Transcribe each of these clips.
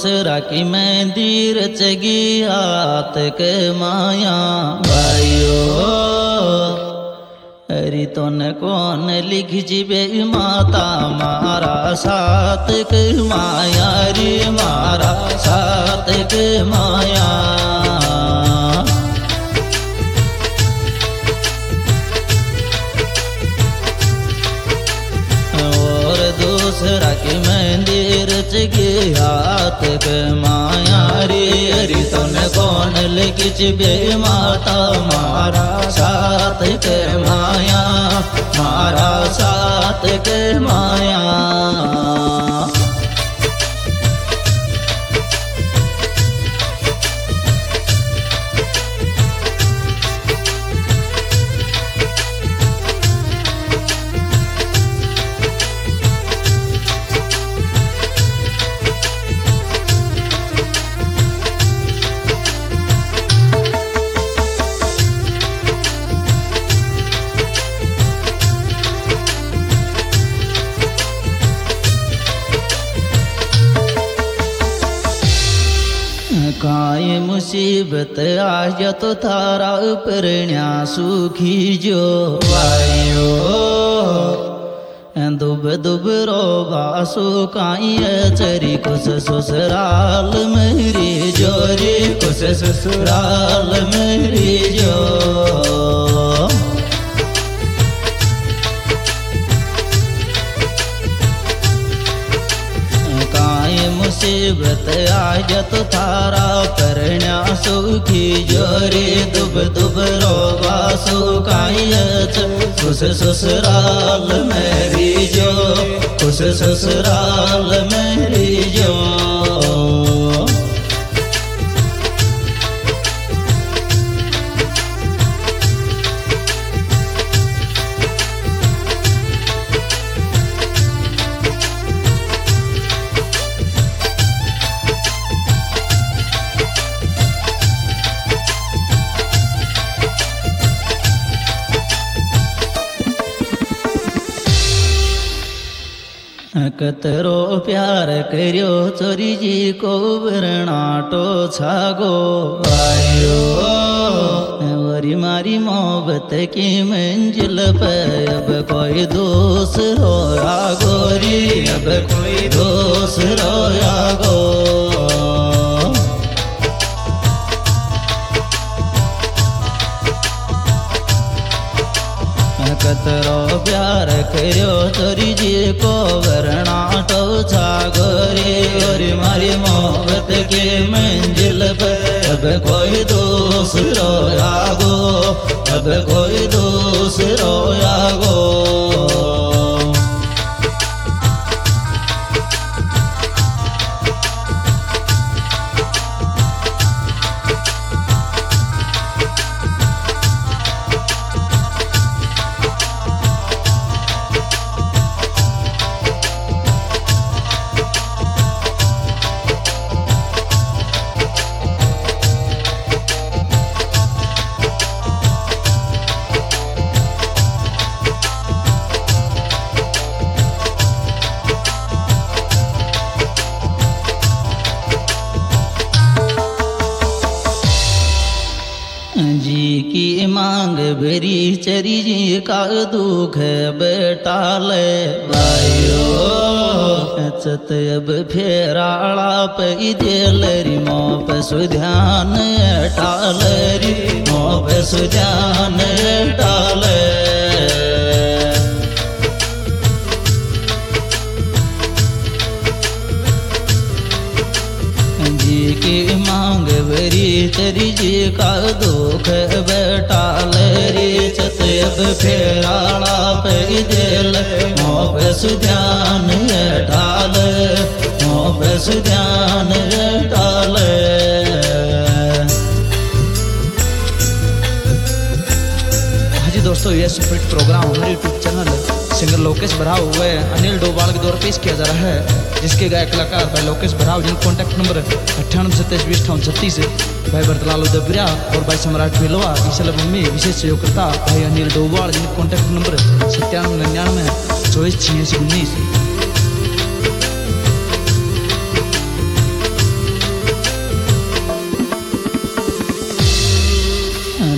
दूसरा की मंदिर चगी हाथ के माया भाइयो अरे तो न कौन लिख जीवे माता मारा साथ के माया रे मारा साथ के माया दूसरा के मंदिर चगे हाथ के माया रे अरे तन कौन लिखिच बे माता मारा साथ के माया मारा साथ के माया काय मुसीबत आय तो थारा परण्या सुखी जो वायो दुब दुब रो बासु काई चरी कुछ ससुराल मेरी जोरी कुछ ससुराल मेरी जो मुसीबत आज तो थारा परण्या सुखी जोरे दुब दुब रोबा सुखायच खुश ससुराल मेरी जो खुश ससुराल मेरी जो कतरो प्यार करियो चोरी जी को बरनाटो छागो आयो वरी मारी मोहब्बत की मंजिल पे अब कोई दोष रोया गोरी अब कोई दोष रोया गो कतरो प्यार करियो तोरी जी को वरनाटो छागोरी और मारी मोहब्बत के मंजिल पर अब कोई दोष रोया गो अब कोई दोष रोया गो जी की मांग भरी चरी जी का दुख बेटाले भाइयो चत अब फेराड़ा पे दिलरी मोह पे सुध्यान टालरी मोह पे सुध्यान टाले की मांग भरी तेरी जी का दुख बेटाल रे चतेब फेराड़ा पे दिल मोह पे सुध्यान टाल मोह पे सुध्यान टाल दोस्तों ये सुपरहिट प्रोग्राम हमारे YouTube channel singer Lokesh Barav व अनिल डोभाल के द्वारा पेश किया जा रहा है, जिसके गायक कलाकार भाई लोकेश बराव, जिन कॉन्टैक्ट नंबर 9827205836 भाई बरतलाल उदयपुरिया और भाई सम्राट भेलवा। इस एल्बम में विशेष सहयोगकर्ता भाई अनिल डोभाल, जिन कॉन्टैक्ट नंबर 9799 248619।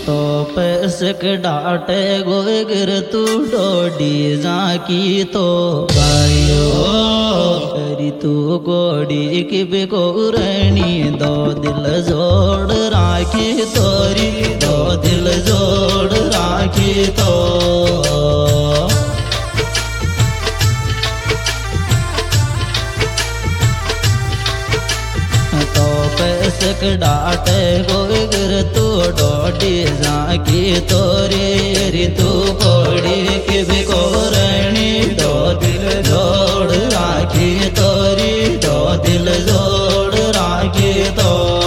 तो पैसक डाटे गोए गिर तू डोडी जाकी तो भाइयो करी तू गोड़ी की बेकोरणी दो दिल जोड़ राखी तोरी दो दिल जोड़ राखी तो पैसक डाटे गोए गिर तू डोडी जाकी तोरी री तू कोड़ी की बेकोरणी दो दिल जोड़ राखी तोरी दो दिल जोड़ राखी तो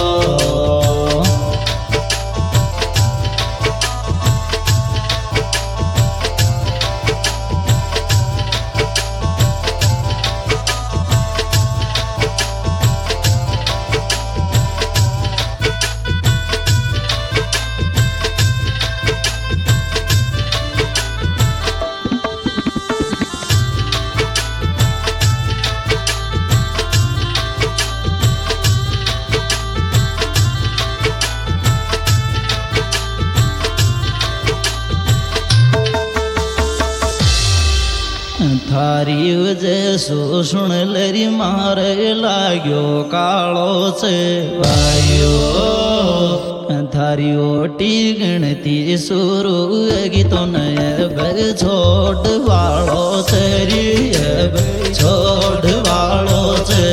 थारी वजह सो सुन लरी मारे लाग्यो कालो से भाइयो थारी ओटी गणती सुरु अगी तो नए छोड़ वालो तेरी छोड़ वालो से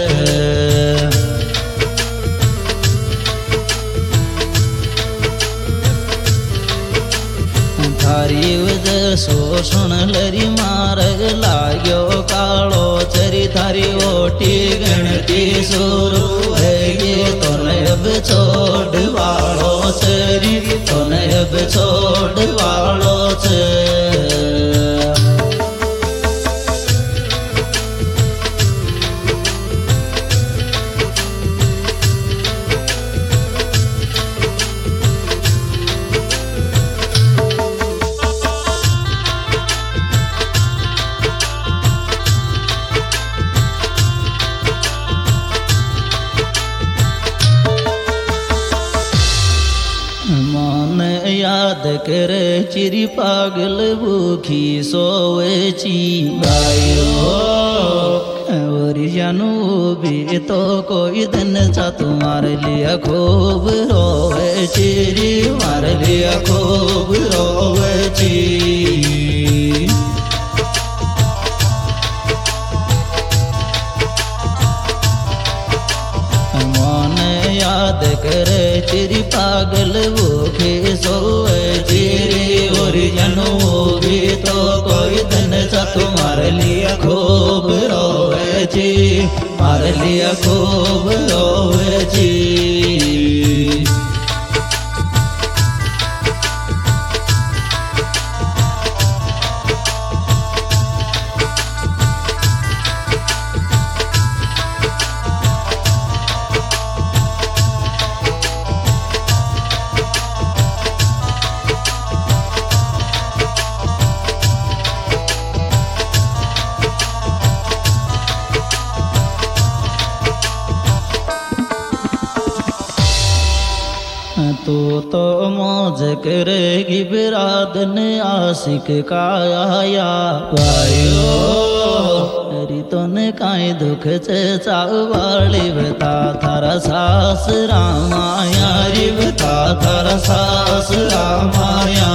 थारी वजह सो सुन लरी मार लाग्यो कालो चरी थारी ओटी गणती सुरु ये तो नब छोड़ वालो चरी तो नब छोड़ वालो से याद करे चिरी पागल भूखी सोवे ची भाइयो और जानू भी तो कोई दिन चा तुम्हारे लिया खूब रोवे चिरी मारे लिया खूब रोवे ची याद करे चिरी पागल भूखे सोए चिरी और जनू भी तो कोई दिन सा तुम्हारे लिया खूब रोए जी मारे लिया खूब रोए जी तो मौज करेगी बिरादन आशिक का आया भाइयो मेरी तो ने काई दुख से चावाली बता थारा सास रामाया री बता थारा सास रामाया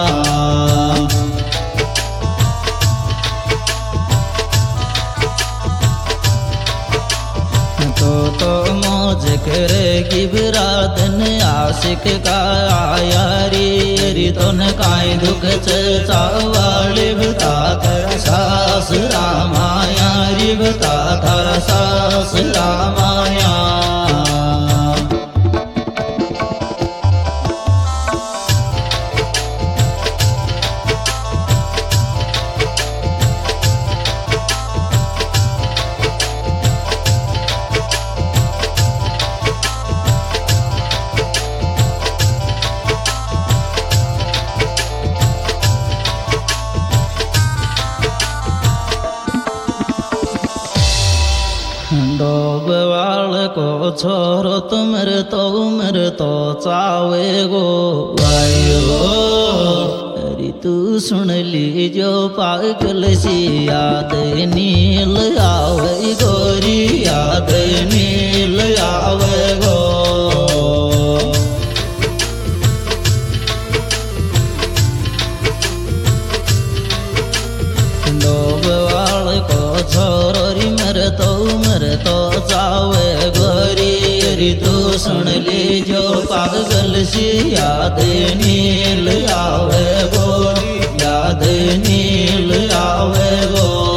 तो मौज करेगी बिरादन आशिक का आया री तो न काई दुख से चावाली बता थारा सास रामाया री बता थारा सास रामाया छोरो तुमर तो चावे गो आयो अरे तू सुन ली जो पागल सी याद नील आवे गोरी याद नील आवे गो छोरो री मर तो चावे गोरी री तू सुन ली जो पागल सी याद नील आवे गो याद नील आवे गो